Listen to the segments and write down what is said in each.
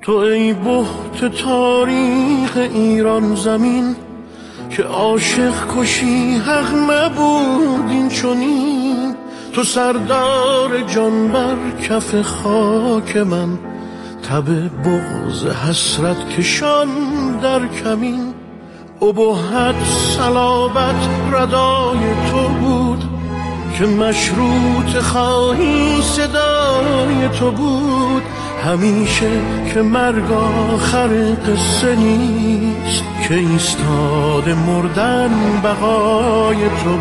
تو ای بهت تاریخ ایران زمین، که عاشق کشی حق نبود این چنین. تو سردار جان بر کف خاک من، تب بغض حسرت کشان در کمین. ابهت صلابت ردای تو بود، که مشروط خواهی صدای تو بود. همیشه که مرگ آخر قصه نیست، که ایستاده مردن بقای تو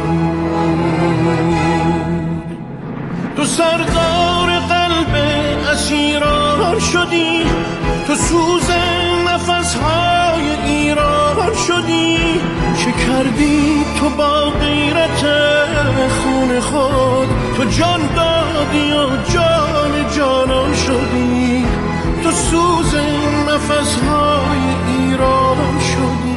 بود. تو سردار قلب اسیران شدی، تو سوز نفسهای ایران شدی. چه کردی تو با غیرت خون خود؟ تو جان دادی و جان جانان شدی. تو سوز نفسهای ایران شدی.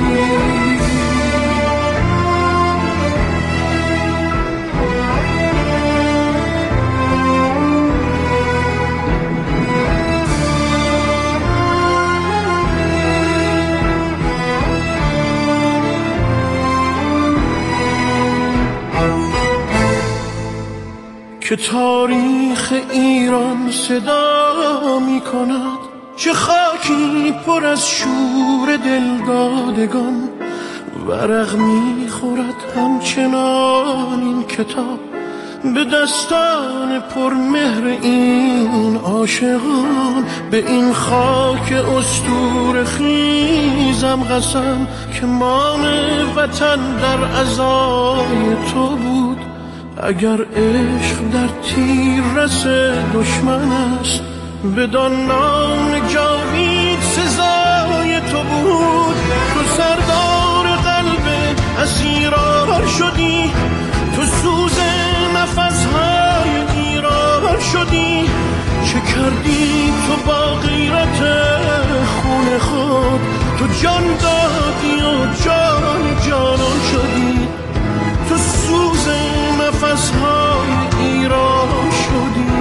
که تاریخ ایران صدا می کند، چه خاکی پر از شور دلدادگان. ورق می خورد همچنان این کتاب، به دستان پرمهر این عاشقان. به این خاک استور خیزم قسم، که مان وطن در عزای تو بود. اگر عشق در تیر رس دشمن است، بدان نام جاوید سزای تو بود. تو سردار قلب اسیران شدی، تو سوز نفسهای ایران شدی. چه کردی تو با غیرت خون خود؟ تو جان دادی و جان جانان شدی. تو سوز نفسهای ایران شدی.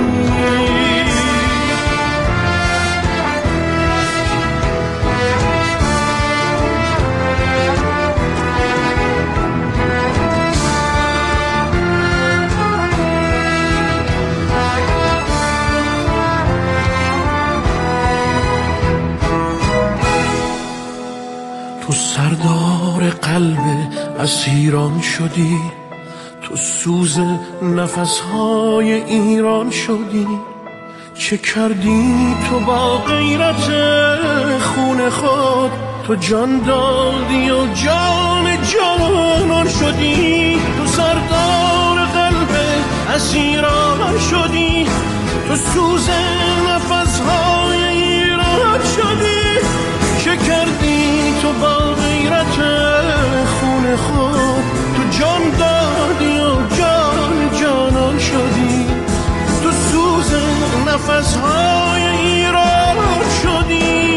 تو سردار قلب اسیران شدی، تو سوز نفسهای ایران شدی. چه کردی تو با غیرت خون خود؟ تو جان دادی و جان جانان شدی. تو سردار قلب اسیران شدی، تو سوز نفسهای ایران شدی. چه کردی تو با غیرت خون خود؟ تو جان دادی و جان جانان شدی. تو سوز نفسهای ایران شدی.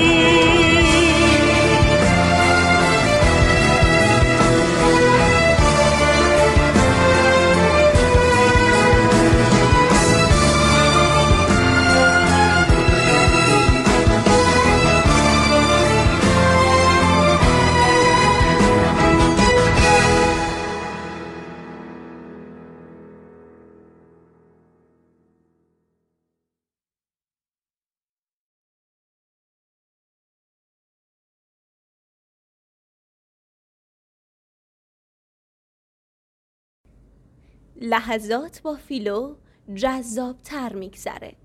لحظات با فیلو جذاب‌تر می‌گذره.